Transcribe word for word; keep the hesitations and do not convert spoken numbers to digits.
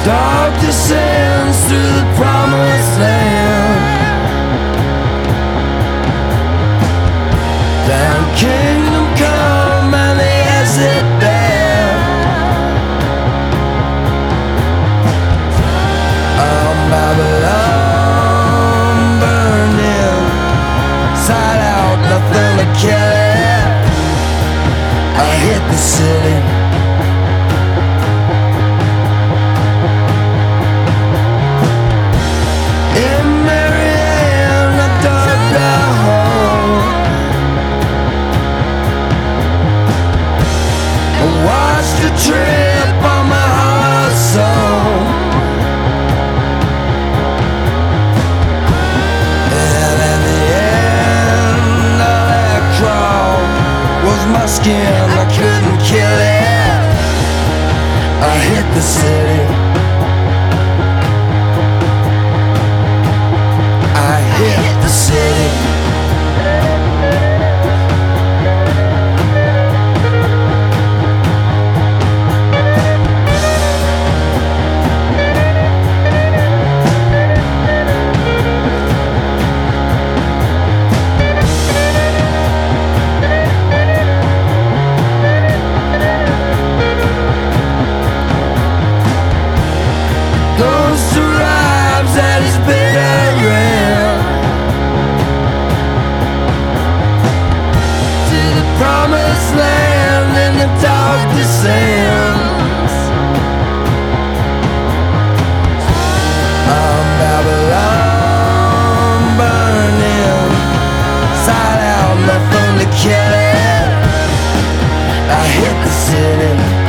Dog descends through the promised land. Down kingdom come and the exit band. I'm Babylon burning, side out, nothing to kill it. I hit the city. Trip on my heart soul, and in the end all that crawl was my skin. I couldn't kill it. I hit the city. I hit the city. Ghost arrives at his burial, to the promised land, and the dog descends. I'm Babylon burning, side out, nothing to kill it. I hit the city.